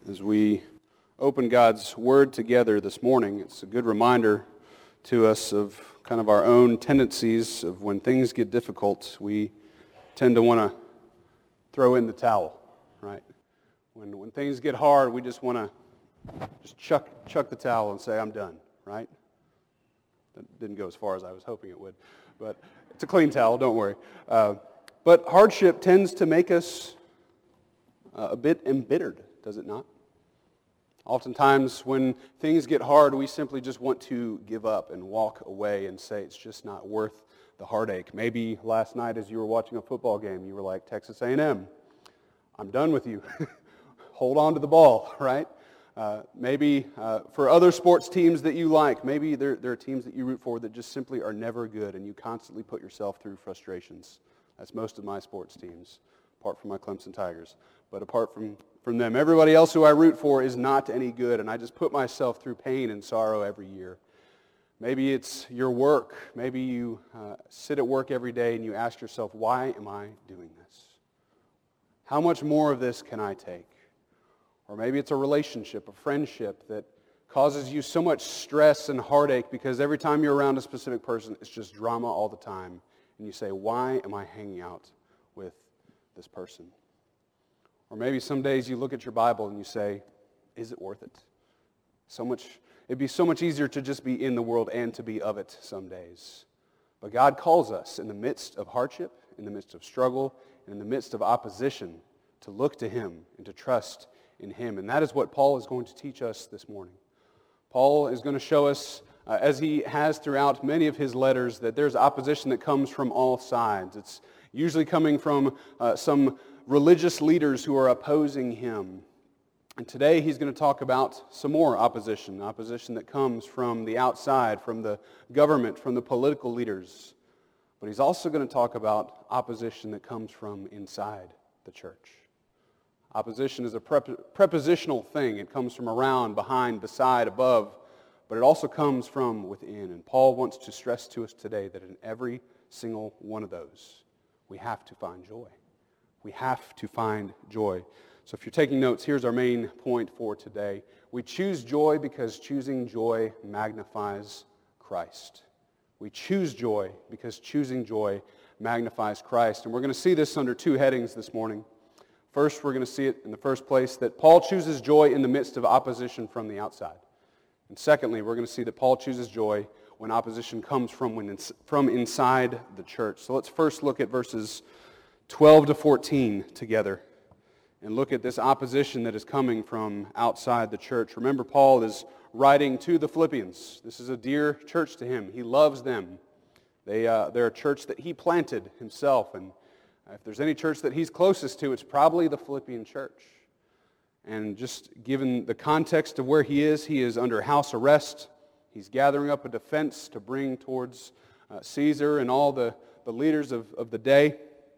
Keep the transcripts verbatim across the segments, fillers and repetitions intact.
As we open God's Word together this morning, it's a good reminder to us of kind of our own tendencies of when things get difficult, we tend to want to throw in the towel, right? When when things get hard, we just want to just chuck chuck the towel and say, I'm done, right? That didn't go as far as I was hoping it would, but it's a clean towel, don't worry. Uh, but hardship tends to make us uh, a bit embittered, does it not? Oftentimes, when things get hard, we simply just want to give up and walk away and say it's just not worth the heartache. Maybe last night as you were watching a football game, you were like, Texas A and M, I'm done with you. Hold on to the ball, right? Uh, maybe uh, for other sports teams that you like, maybe there, there are teams that you root for that just simply are never good and you constantly put yourself through frustrations. That's most of my sports teams, apart from my Clemson Tigers. But apart from, from them, everybody else who I root for is not any good, and I just put myself through pain and sorrow every year. Maybe it's your work. Maybe you uh, sit at work every day and you ask yourself, why am I doing this? How much more of this can I take? Or maybe it's a relationship, a friendship that causes you so much stress and heartache because every time you're around a specific person, it's just drama all the time. And you say, why am I hanging out with this person? Or maybe some days you look at your Bible and you say, is it worth it? So much, it'd be so much easier to just be in the world and to be of it some days. But God calls us in the midst of hardship, in the midst of struggle, and in the midst of opposition to look to Him and to trust in Him. And that is what Paul is going to teach us this morning. Paul is going to show us, uh, as he has throughout many of his letters, that there's opposition that comes from all sides. It's usually coming from uh, some religious leaders who are opposing him. And today he's going to talk about some more opposition, opposition that comes from the outside, from the government, from the political leaders. But he's also going to talk about opposition that comes from inside the church. Opposition is a prep- prepositional thing. It comes from around, behind, beside, above, but it also comes from within. And Paul wants to stress to us today that in every single one of those, we have to find joy. We have to find joy. So if you're taking notes, here's our main point for today. We choose joy because choosing joy magnifies Christ. We choose joy because choosing joy magnifies Christ. And we're going to see this under two headings this morning. First, we're going to see it in the first place that Paul chooses joy in the midst of opposition from the outside. And secondly, we're going to see that Paul chooses joy when opposition comes from, when it's, from inside the church. So let's first look at verses twelve to fourteen together and look at this opposition that is coming from outside the church. Remember, Paul is writing to the Philippians. This is a dear church to him. He loves them. They, uh, they're a church that he planted himself, and if there's any church that he's closest to, it's probably the Philippian church. And just given the context of where he is, he is under house arrest. He's gathering up a defense to bring towards uh, Caesar and all the, the leaders of, of the day.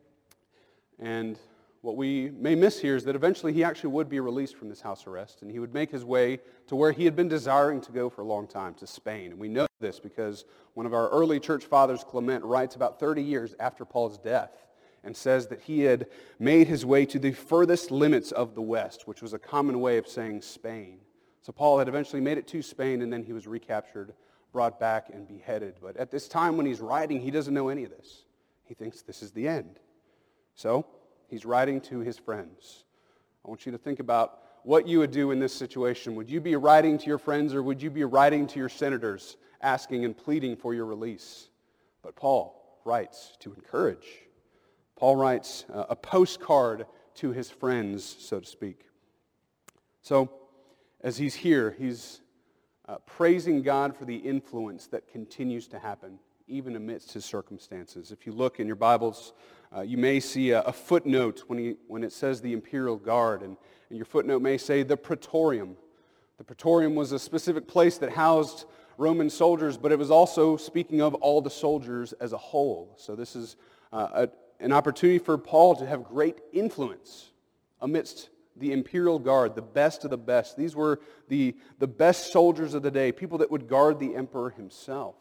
And what we may miss here is that eventually he actually would be released from this house arrest, and he would make his way to where he had been desiring to go for a long time, to Spain. And we know this because one of our early church fathers, Clement, writes about thirty years after Paul's death and says that he had made his way to the furthest limits of the West, which was a common way of saying Spain. So Paul had eventually made it to Spain, and then he was recaptured, brought back, and beheaded. But at this time when he's writing, he doesn't know any of this. He thinks this is the end. So he's writing to his friends. I want you to think about what you would do in this situation. Would you be writing to your friends, or would you be writing to your senators asking and pleading for your release? But Paul writes to encourage. Paul writes uh, a postcard to his friends, so to speak. So as he's here, he's uh, praising God for the influence that continues to happen even amidst his circumstances. If you look in your Bibles, uh, you may see a, a footnote when, he, when it says the Imperial Guard, and, and your footnote may say the Praetorium. The Praetorium was a specific place that housed Roman soldiers, but it was also speaking of all the soldiers as a whole. So this is uh, a, an opportunity for Paul to have great influence amidst the Imperial Guard, the best of the best. These were the, the best soldiers of the day, people that would guard the emperor himself.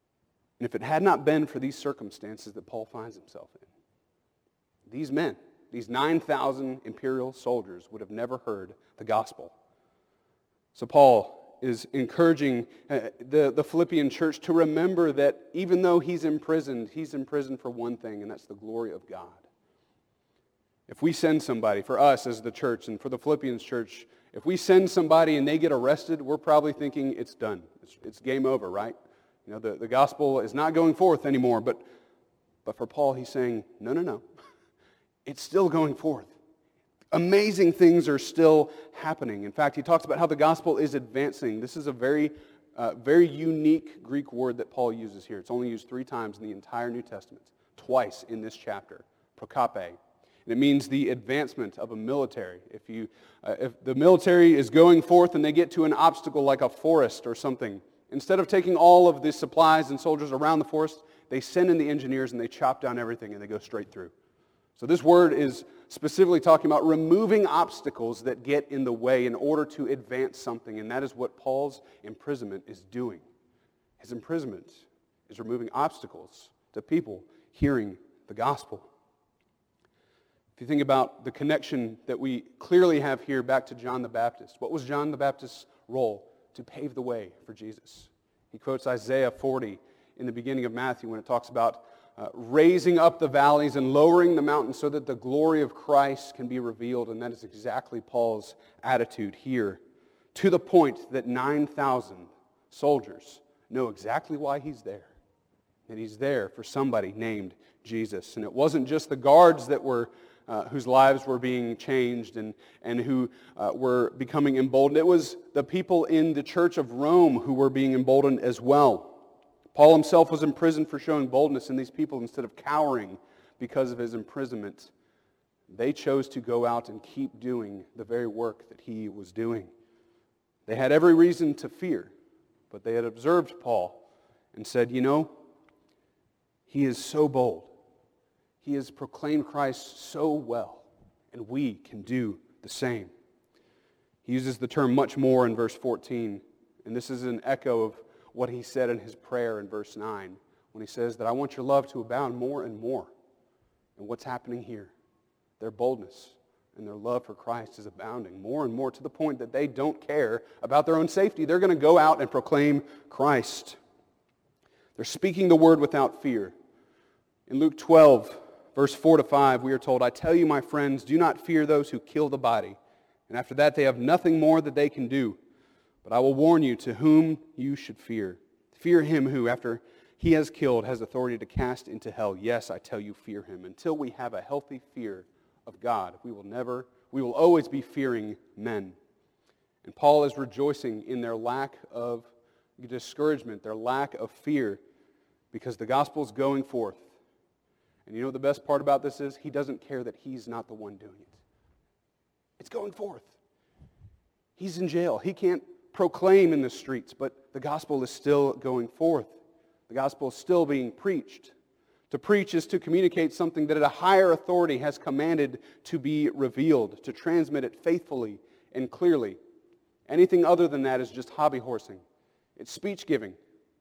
And if it had not been for these circumstances that Paul finds himself in, these men, these nine thousand imperial soldiers would have never heard the gospel. So Paul is encouraging uh, the, the Philippian church to remember that even though he's imprisoned, he's imprisoned for one thing, and that's the glory of God. If we send somebody, for us as the church and for the Philippians church, if we send somebody and they get arrested, we're probably thinking it's done. It's, it's game over, right? You know, the, the gospel is not going forth anymore. But, but for Paul, he's saying, no, no, no. It's still going forth. Amazing things are still happening. In fact, he talks about how the gospel is advancing. This is a very, uh, very unique Greek word that Paul uses here. It's only used three times in the entire New Testament, twice in this chapter, prokape. And it means the advancement of a military. If you, uh, if the military is going forth and they get to an obstacle like a forest or something, instead of taking all of the supplies and soldiers around the forest, they send in the engineers and they chop down everything and they go straight through. So this word is specifically talking about removing obstacles that get in the way in order to advance something, and that is what Paul's imprisonment is doing. His imprisonment is removing obstacles to people hearing the gospel. If you think about the connection that we clearly have here back to John the Baptist, what was John the Baptist's role? To pave the way for Jesus. He quotes Isaiah forty in the beginning of Matthew when it talks about uh, raising up the valleys and lowering the mountains so that the glory of Christ can be revealed, and that is exactly Paul's attitude here, to the point that nine thousand soldiers know exactly why he's there. And he's there for somebody named Jesus. And it wasn't just the guards that were Uh, whose lives were being changed and, and who uh, were becoming emboldened. It was the people in the church of Rome who were being emboldened as well. Paul himself was imprisoned for showing boldness, and these people, instead of cowering because of his imprisonment, they chose to go out and keep doing the very work that he was doing. They had every reason to fear, but they had observed Paul and said, you know, he is so bold. He has proclaimed Christ so well, and we can do the same. He uses the term much more in verse fourteen, and this is an echo of what he said in his prayer in verse nine, when he says that I want your love to abound more and more. And what's happening here? Their boldness and their love for Christ is abounding more and more to the point that they don't care about their own safety. They're going to go out and proclaim Christ. They're speaking the word without fear. In Luke twelve, verse four to five, we are told, I tell you, my friends, do not fear those who kill the body, and after that they have nothing more that they can do. But I will warn you to whom you should fear. Fear him who, after he has killed, has authority to cast into hell. Yes, I tell you, fear him. Until we have a healthy fear of God, we will never, we will always be fearing men. And Paul is rejoicing in their lack of discouragement, their lack of fear, because the gospel is going forth. And you know what the best part about this is? He doesn't care that he's not the one doing it. It's going forth. He's in jail. He can't proclaim in the streets, but the gospel is still going forth. The gospel is still being preached. To preach is to communicate something that a higher authority has commanded to be revealed, to transmit it faithfully and clearly. Anything other than that is just hobby horsing. It's speech giving.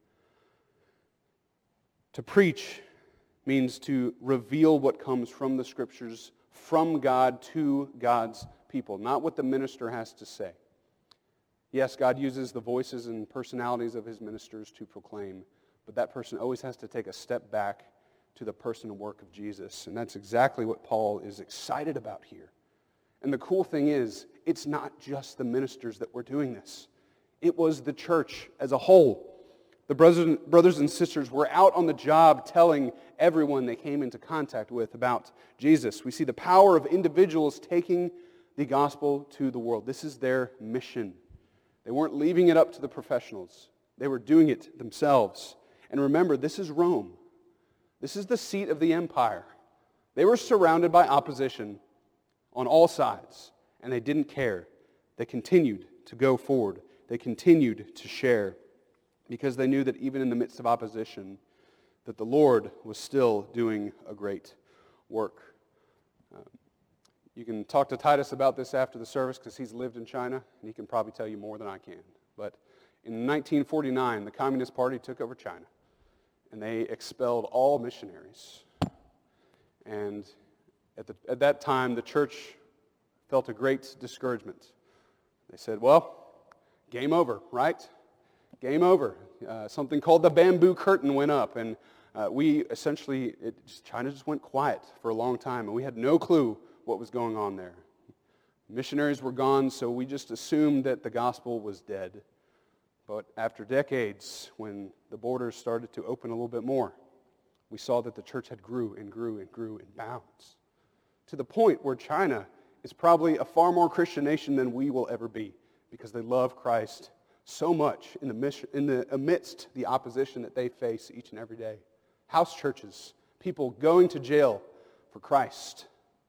To preach means to reveal what comes from the Scriptures, from God to God's people, not what the minister has to say. Yes, God uses the voices and personalities of his ministers to proclaim, but that person always has to take a step back to the person and work of Jesus, and that's exactly what Paul is excited about here. And the cool thing is, it's not just the ministers that were doing this. It was the church as a whole. The brothers, brothers and sisters were out on the job telling everyone they came into contact with about Jesus. We see the power of individuals taking the gospel to the world. This is their mission. They weren't leaving it up to the professionals. They were doing it themselves. And remember, this is Rome. This is the seat of the empire. They were surrounded by opposition on all sides, and they didn't care. They continued to go forward. They continued to share, because they knew that even in the midst of opposition, that the Lord was still doing a great work. Um, you can talk to Titus about this after the service, because he's lived in China, and he can probably tell you more than I can. But in nineteen forty-nine, the Communist Party took over China, and they expelled all missionaries. And At, the, at that time, the church felt a great discouragement. They said, well, game over, right? Game over. Uh, something called the bamboo curtain went up, and uh, we essentially, it just, China just went quiet for a long time, and we had no clue what was going on there. Missionaries were gone, so we just assumed that the gospel was dead. But after decades, when the borders started to open a little bit more, we saw that the church had grew and grew and grew in bounds, to the point where China is probably a far more Christian nation than we will ever be, because they love Christ so much in the mission, in the amidst the opposition that they face each and every day. House churches, people going to jail for Christ,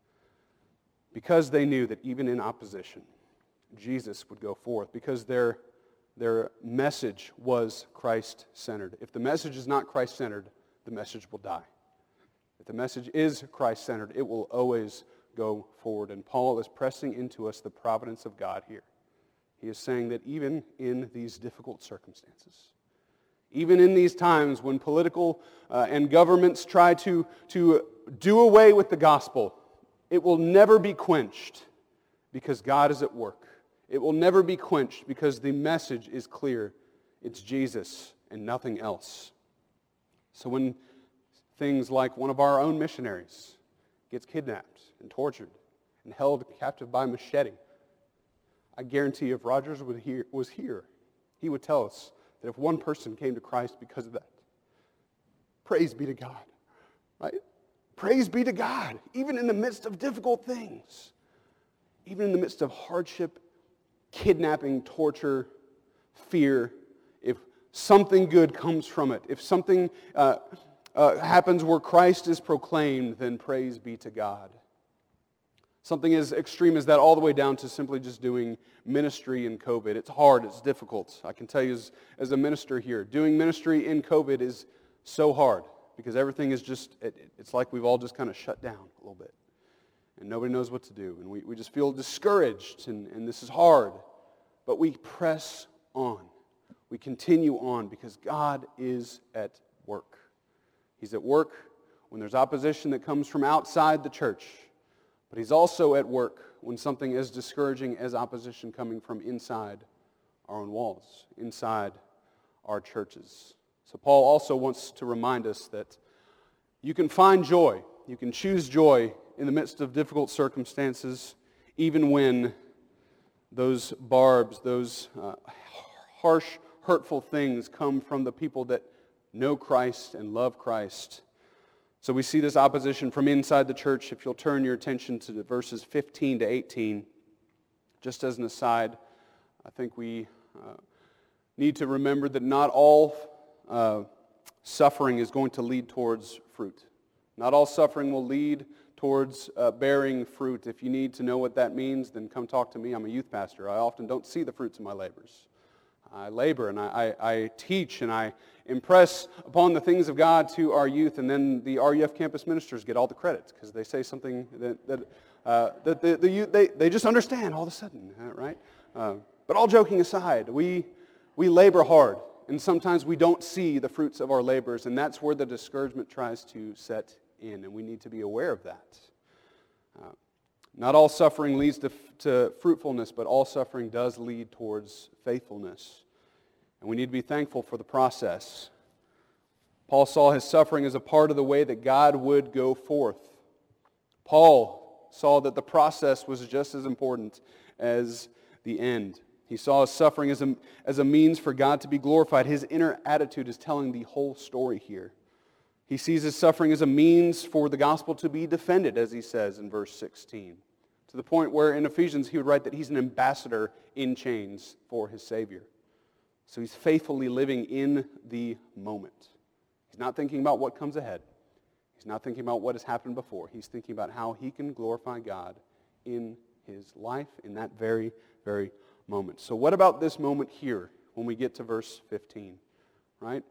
because they knew that even in opposition, Jesus would go forth, because their, their message was Christ-centered. If the message is not Christ-centered, the message will die. If the message is Christ-centered, it will always go forward. And Paul is pressing into us the providence of God here. He is saying that even in these difficult circumstances, even in these times when political uh, and governments try to, to do away with the gospel, it will never be quenched because God is at work. It will never be quenched because the message is clear. It's Jesus and nothing else. So when things like one of our own missionaries gets kidnapped and tortured and held captive by machete, I guarantee if Rogers would hear, was here, he would tell us that if one person came to Christ because of that, praise be to God, right? Praise be to God, even in the midst of difficult things, even in the midst of hardship, kidnapping, torture, fear, if something good comes from it, if something uh, uh, happens where Christ is proclaimed, then praise be to God. Something as extreme as that, all the way down to simply just doing ministry in COVID. It's hard, it's difficult. I can tell you as, as a minister here, doing ministry in COVID is so hard because everything is just, it, it's like we've all just kind of shut down a little bit. And nobody knows what to do. And we, we just feel discouraged, and, and this is hard. But we press on. We continue on because God is at work. He's at work when there's opposition that comes from outside the church. But he's also at work when something as discouraging as opposition coming from inside our own walls, inside our churches. So Paul also wants to remind us that you can find joy, you can choose joy in the midst of difficult circumstances, even when those barbs, those uh, harsh, hurtful things come from the people that know Christ and love Christ. So we see this opposition from inside the church. If you'll turn your attention to the verses fifteen to eighteen, just as an aside, I think we uh, need to remember that not all uh, suffering is going to lead towards fruit. Not all suffering will lead towards uh, bearing fruit. If you need to know what that means, then come talk to me. I'm a youth pastor. I often don't see the fruits of my labors. I labor and I, I, I teach and I impress upon the things of God to our youth, and then the R U F campus ministers get all the credit because they say something that that, uh, that the, the youth, they, they just understand all of a sudden, right? Uh, but all joking aside, we we labor hard, and sometimes we don't see the fruits of our labors, and that's where the discouragement tries to set in, and we need to be aware of that. Uh, not all suffering leads to, to fruitfulness, but all suffering does lead towards faithfulness. And we need to be thankful for the process. Paul saw his suffering as a part of the way that God would go forth. Paul saw that the process was just as important as the end. He saw his suffering as a, as a means for God to be glorified. His inner attitude is telling the whole story here. He sees his suffering as a means for the gospel to be defended, as he says in verse sixteen. To the point where in Ephesians he would write that he's an ambassador in chains for his Savior. So he's faithfully living in the moment. He's not thinking about what comes ahead. He's not thinking about what has happened before. He's thinking about how he can glorify God in his life in that very, very moment. So what about this moment here when we get to verse fifteen, right?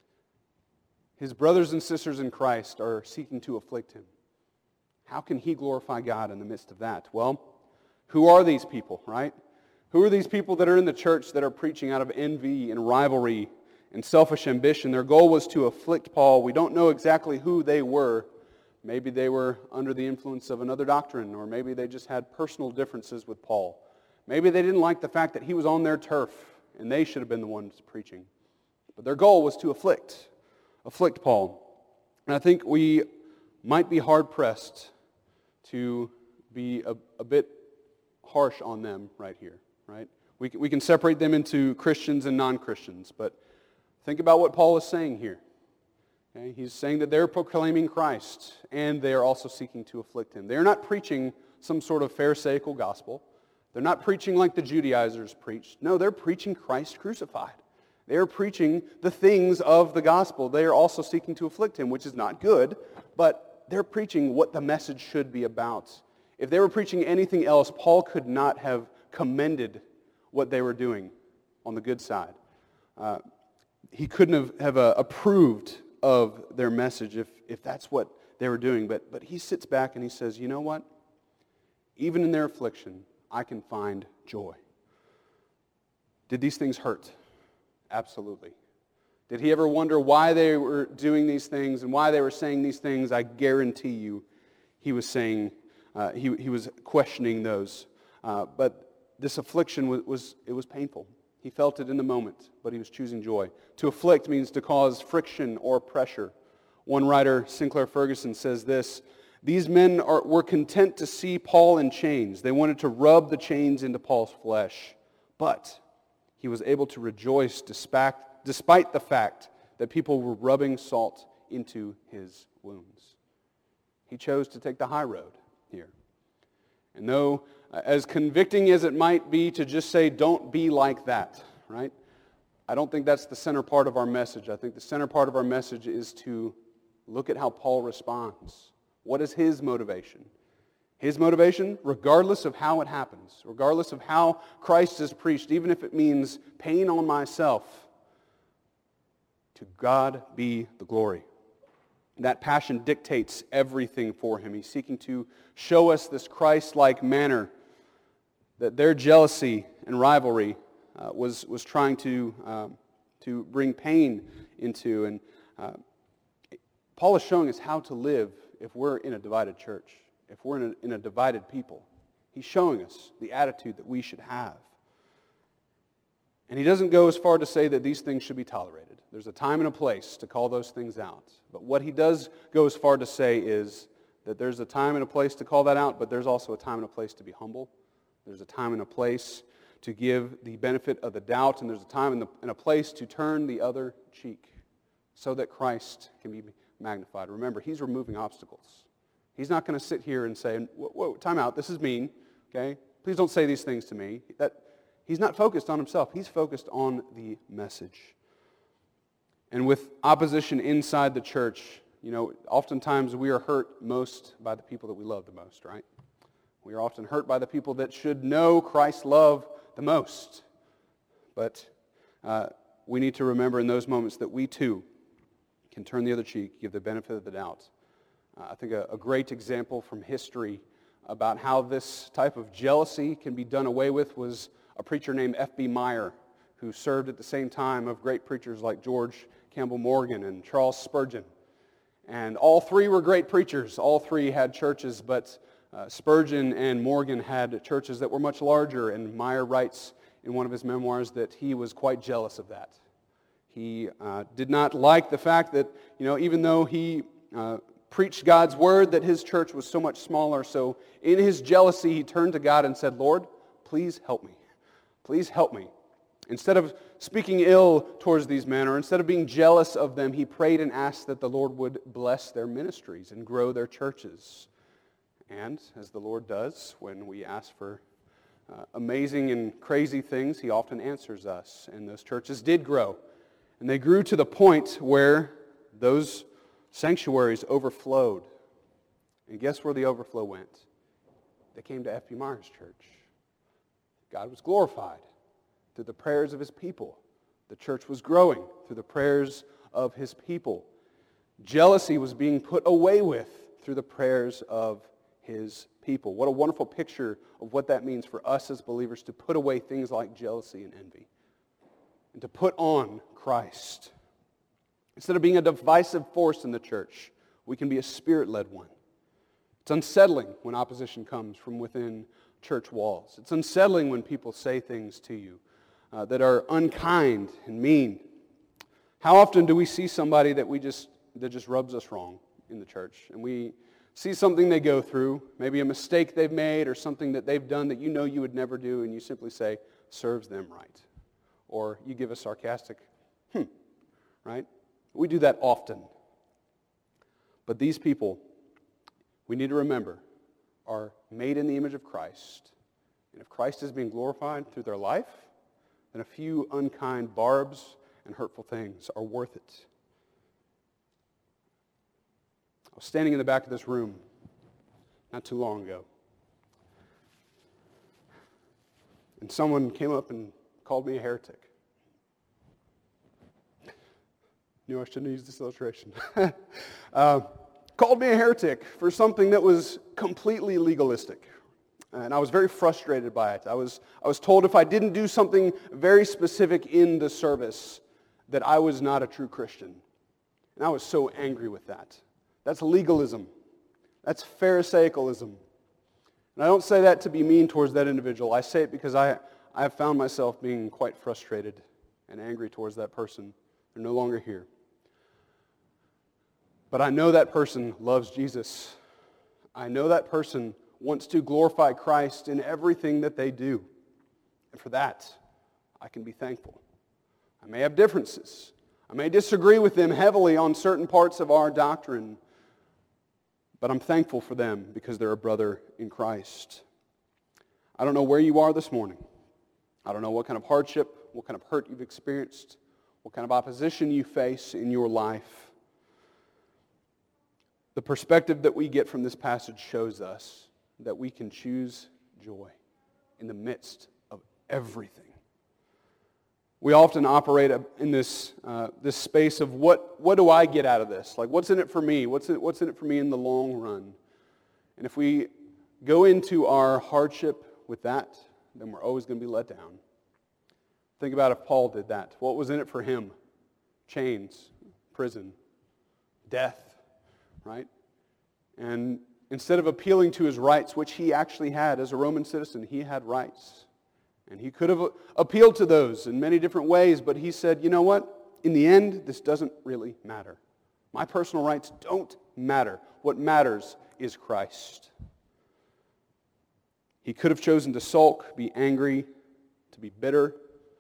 His brothers and sisters in Christ are seeking to afflict him. How can he glorify God in the midst of that? Well, who are these people, right? Who are these people that are in the church that are preaching out of envy and rivalry and selfish ambition? Their goal was to afflict Paul. We don't know exactly who they were, Maybe they were under the influence of another doctrine, or maybe they just had personal differences with Paul. Maybe they didn't like the fact that he was on their turf, and they should have been the ones preaching. But their goal was to afflict, afflict Paul. And I think we might be hard-pressed to be a, a bit harsh on them right here, right? We can, we can separate them into Christians and non-Christians, but think about what Paul is saying here. Okay? He's saying that they're proclaiming Christ, and they are also seeking to afflict him. They're not preaching some sort of pharisaical gospel. They're not preaching like the Judaizers preached. No, they're preaching Christ crucified. They are preaching the things of the gospel. They are also seeking to afflict him, which is not good, but they're preaching what the message should be about. If they were preaching anything else, Paul could not have commended what they were doing on the good side. Uh, he couldn't have, have uh, approved of their message if, if that's what they were doing. But, but he sits back and he says, you know what? Even in their affliction, I can find joy. Did these things hurt? Absolutely. Did he ever wonder why they were doing these things and why they were saying these things? I guarantee you he was saying, uh, he, he was questioning those. Uh, but this affliction was, was, it was painful. He felt it in the moment, but he was choosing joy. To afflict means to cause friction or pressure. One writer, Sinclair Ferguson, says this: these men are, were content to see Paul in chains. They wanted to rub the chains into Paul's flesh. But he was able to rejoice despite, despite the fact that people were rubbing salt into his wounds. He chose to take the high road here. And though, uh, as convicting as it might be to just say, don't be like that, right? I don't think that's the center part of our message. I think the center part of our message is to look at how Paul responds. What is his motivation? His motivation, regardless of how it happens, regardless of how Christ is preached, even if it means pain on myself, to God be the glory. That passion dictates everything for him. He's seeking to show us this Christ-like manner that their jealousy and rivalry uh, was, was trying to, um, to bring pain into. And uh, Paul is showing us how to live if we're in a divided church, if we're in a, in a divided people. He's showing us the attitude that we should have. And he doesn't go as far to say that these things should be tolerated. There's a time and a place to call those things out. But what he does go as far to say is that there's a time and a place to call that out, but there's also a time and a place to be humble. There's a time and a place to give the benefit of the doubt, and there's a time and, the, and a place to turn the other cheek so that Christ can be magnified. Remember, he's removing obstacles. He's not going to sit here and say, whoa, whoa, time out, this is mean, okay? Please don't say these things to me. That He's not focused on himself. He's focused on the message. And with opposition inside the church, you know, oftentimes we are hurt most by the people that we love the most, right? We are often hurt by the people that should know Christ's love the most. But uh, we need to remember in those moments that we too can turn the other cheek, give the benefit of the doubt. Uh, I think a, a great example from history about how this type of jealousy can be done away with was a preacher named F B Meyer, who served at the same time of great preachers like George Campbell Morgan and Charles Spurgeon. And all three were great preachers. All three had churches, but uh, Spurgeon and Morgan had churches that were much larger, and Meyer writes in one of his memoirs that he was quite jealous of that. He uh, did not like the fact that, you know, even though he uh, preached God's word, that his church was so much smaller. So in his jealousy, he turned to God and said, Lord, please help me. Please help me. Instead of speaking ill towards these men, or instead of being jealous of them, he prayed and asked that the Lord would bless their ministries and grow their churches. And as the Lord does when we ask for uh, amazing and crazy things, he often answers us. And those churches did grow. And they grew to the point where those sanctuaries overflowed. And guess where the overflow went? They came to F B Meyer's church. God was glorified through the prayers of his people. The church was growing through the prayers of his people. Jealousy was being put away with through the prayers of his people. What a wonderful picture of what that means for us as believers to put away things like jealousy and envy and to put on Christ. Instead of being a divisive force in the church, We can be a Spirit-led one. It's unsettling when opposition comes from within church walls. It's unsettling when people say things to you uh, that are unkind and mean. How often do we see somebody that we just that just rubs us wrong in the church, and we see something they go through, maybe a mistake they've made or something that they've done that you know you would never do, and you simply say, serves them right. Or you give a sarcastic, hmm, right? We do that often. But these people, we need to remember, are made in the image of Christ. And if Christ is being glorified through their life, then a few unkind barbs and hurtful things are worth it. I was standing in the back of this room not too long ago, and someone came up and called me a heretic. Knew I shouldn't have used this illustration. uh, called me a heretic for something that was completely legalistic. And I was very frustrated by it. I was, I was told if I didn't do something very specific in the service, that I was not a true Christian. And I was so angry with that. That's legalism. That's Pharisaicalism. And I don't say that to be mean towards that individual. I say it because I, I have found myself being quite frustrated and angry towards that person. They're no longer here. But I know that person loves Jesus. I know that person wants to glorify Christ in everything that they do. And for that, I can be thankful. I may have differences. I may disagree with them heavily on certain parts of our doctrine. But I'm thankful for them because they're a brother in Christ. I don't know where you are this morning. I don't know what kind of hardship, what kind of hurt you've experienced, what kind of opposition you face in your life. The perspective that we get from this passage shows us that we can choose joy in the midst of everything. We often operate in this uh, this space of what what do I get out of this? Like, what's in it for me? What's in, what's in it for me in the long run? And if we go into our hardship with that, then we're always going to be let down. Think about if Paul did that. What was in it for him? Chains, prison, death, right? And instead of appealing to his rights, which he actually had as a Roman citizen, he had rights. And he could have appealed to those in many different ways, but he said, you know what? In the end, this doesn't really matter. My personal rights don't matter. What matters is Christ. He could have chosen to sulk, be angry, to be bitter.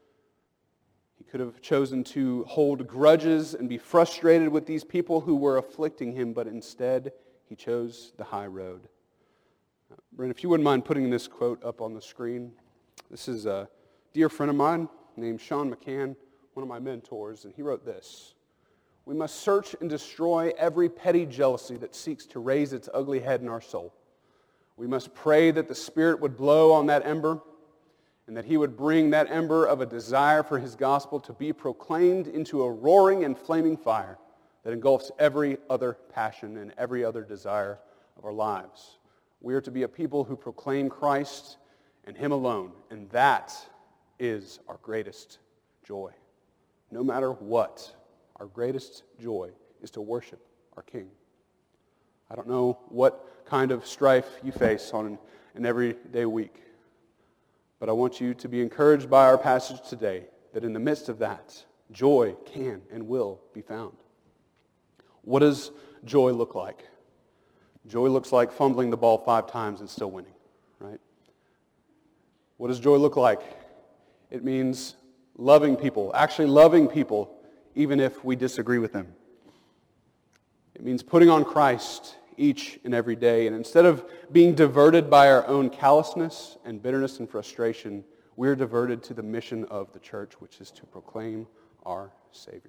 He could have chosen to hold grudges and be frustrated with these people who were afflicting him, but instead, he chose the high road. Uh, Brent, if you wouldn't mind putting this quote up on the screen. This is a dear friend of mine named Sean McCann, one of my mentors, and he wrote this: "We must search and destroy every petty jealousy that seeks to raise its ugly head in our soul. We must pray that the Spirit would blow on that ember and that He would bring that ember of a desire for His gospel to be proclaimed into a roaring and flaming fire that engulfs every other passion and every other desire of our lives. We are to be a people who proclaim Christ and Him alone, and that is our greatest joy. No matter what, our greatest joy is to worship our King." I don't know what kind of strife you face on an everyday week, but I want you to be encouraged by our passage today that in the midst of that, joy can and will be found. What does joy look like? Joy looks like fumbling the ball five times and still winning, right? What does joy look like? It means loving people, actually loving people, even if we disagree with them. It means putting on Christ each and every day, and instead of being diverted by our own callousness and bitterness and frustration, we're diverted to the mission of the church, which is to proclaim our Savior.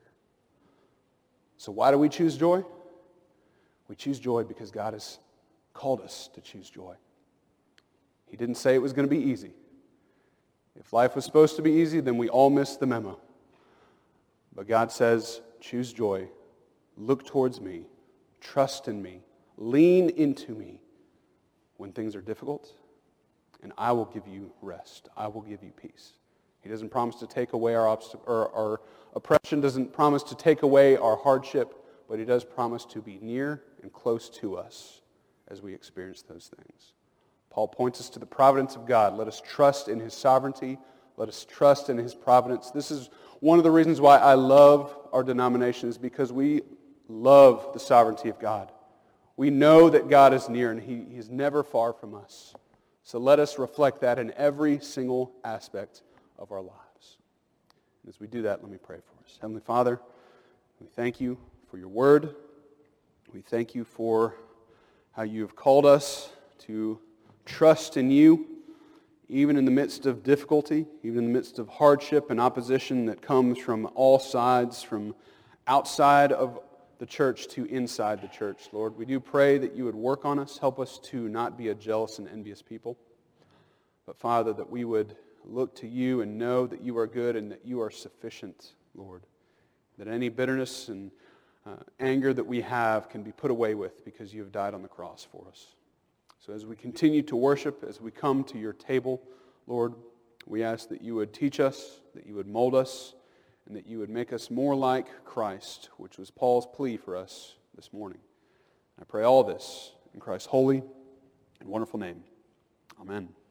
So why do we choose joy? We choose joy because God has called us to choose joy. He didn't say it was going to be easy. If life was supposed to be easy, then we all missed the memo. But God says, choose joy, look towards me, trust in me, lean into me when things are difficult, and I will give you rest. I will give you peace. He doesn't promise to take away our obstacle, or our oppression doesn't promise to take away our hardship, but he does promise to be near and close to us as we experience those things. Paul points us to the providence of God. Let us trust in his sovereignty. Let us trust in his providence. This is one of the reasons why I love our denomination, is because we love the sovereignty of God. We know that God is near and he, he is never far from us. So let us reflect that in every single aspect of our lives. And as we do that, let me pray for us. Heavenly Father, we thank you for your word. We thank you for how you have called us to trust in you, even in the midst of difficulty, even in the midst of hardship and opposition that comes from all sides, from outside of the church to inside the church. Lord, we do pray that you would work on us, help us to not be a jealous and envious people, but Father, that we would look to you and know that you are good and that you are sufficient, Lord, that any bitterness and uh, anger that we have can be put away with because you have died on the cross for us. So as we continue to worship, as we come to your table, Lord, we ask that you would teach us, that you would mold us, and that you would make us more like Christ, which was Paul's plea for us this morning. I pray all this in Christ's holy and wonderful name. Amen.